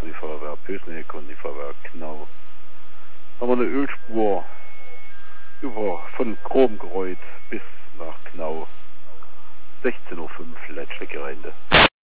Kondifahrwerk Pösneck, Kondifahrwerk Knau. Haben wir eine Ölspur von Kromgereuth bis nach Knau. 16:05 Uhr, letzte Gemeinde.